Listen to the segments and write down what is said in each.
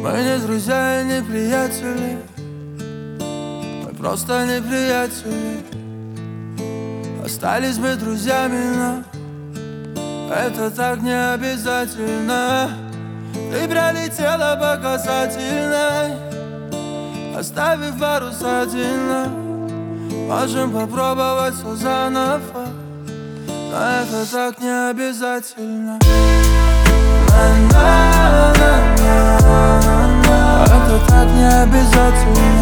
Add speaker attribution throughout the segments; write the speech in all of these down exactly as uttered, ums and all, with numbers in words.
Speaker 1: Мы не друзья и не приятели, мы просто не приятели. Остались бы друзьями, но это так не обязательно. Ты пролетела по касательной, оставив парус отдельно. Можем попробовать все заново, но это так не обязательно. На-на-на-на-на-на. Это так не обязательно.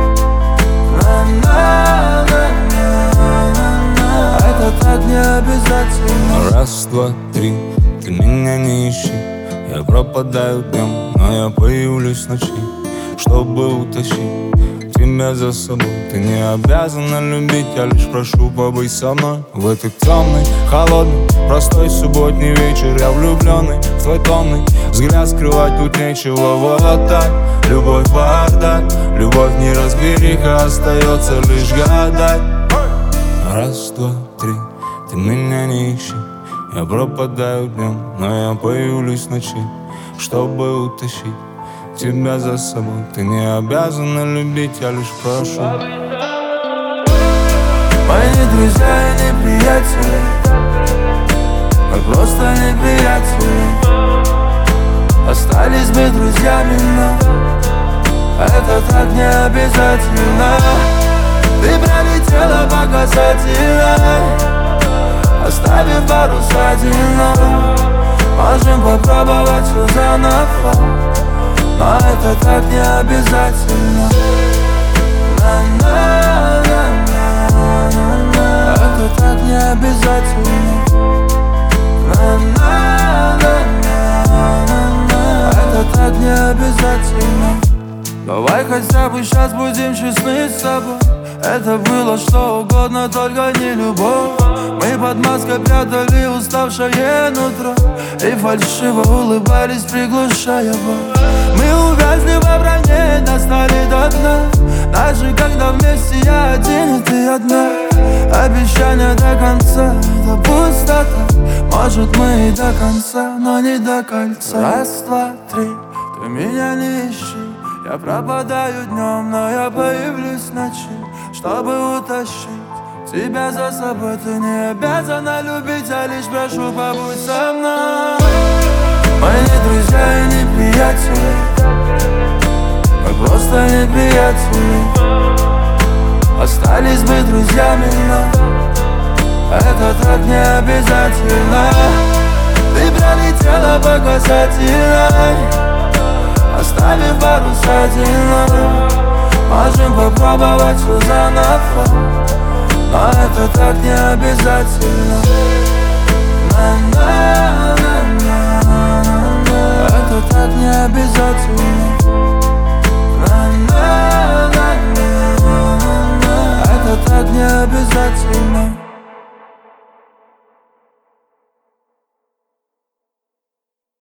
Speaker 1: На-на-на-на-на-на. Это так не обязательно.
Speaker 2: Раз, два, три, ты меня не ищи. Я пропадаю днем, но я появлюсь ночи, чтобы утащить тебя за собой. Ты не обязана любить, я лишь прошу побыть со мной. В этот темный, холодный, простой субботний вечер я влюбленный в твой томный взгляд, скрывать тут нечего. Вот так, любовь бардак, любовь не разбериха, остается лишь гадать. Раз, два, три, ты меня не ищи. Я пропадаю днем, но я появлюсь ночи, чтобы утащить тебя за собой. Ты не обязана любить, я лишь прошу.
Speaker 1: Мы не друзья и не приятели, мы просто не приятели. Остались бы друзьями, но это так не обязательно. Ты пролетела по касательной, оставив парус отдельно. Можем попробовать все заново, но это так не обязательно. На-на-на-на-на-на. Это так не обязательно. На-на-на-на-на-на. Это так не обязательно. Давай хотя бы сейчас будем честны с собой. Это было что угодно, только не любовь. Мы под маской прятали уставшее нутро и фальшиво улыбались, приглушая боль. Мы увязли во броне, достали до дна. Даже когда вместе я один и ты одна. Обещание до конца, это пустота. Может мы и до конца, но не до кольца. Раз, два, три, ты меня не ищи. Я пропадаю днем, но я появлюсь ночи, чтобы утащить тебя за собой. Ты не обязана любить, а лишь прошу побудь со мной. Мы не друзья и не приятели, мы просто не приятели. Остались бы друзьями, но это так не обязательно. Ты пролетела по касательной, оставив парус отдельно. Можем попробовать все заново, но это так не обязательно. На-на-на-на-на-на. Это так не обязательно. На-на-на-на-на-на. Это так не обязательно.